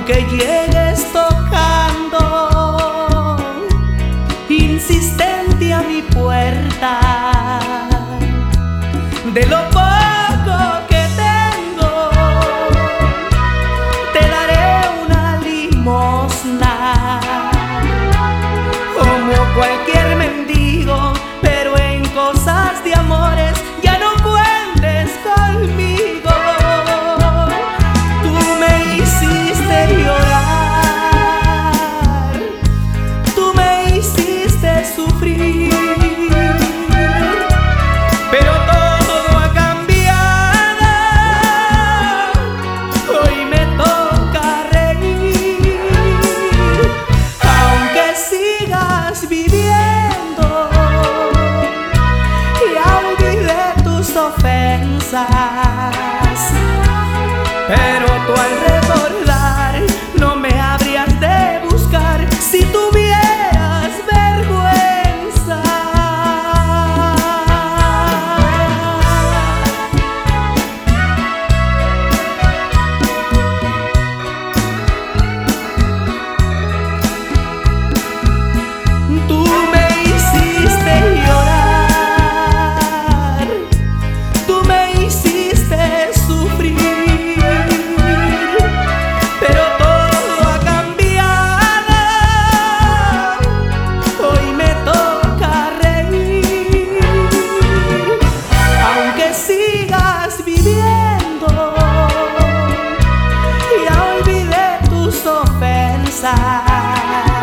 que llegues tocando insistente a mi puerta, de lo poco que tengo te daré una limosna, como cualquier mendigo, pero en cosas de amores ya no cuentes conmigo. Tú me hiciste llorar, tú me hiciste sufrir, pero todo ha cambiado. Hoy me toca reír, aunque sigas viviendo. Ya olvidé tus ofensas, pero tú al recordar no me habrías de buscar si tuvieras vergüenza. Tú me hiciste llorar, tú me hiciste sufrir, pero todo ha cambiado. Hoy me toca reír, aunque sigas viviendo. Ya olvidé tus ofensas,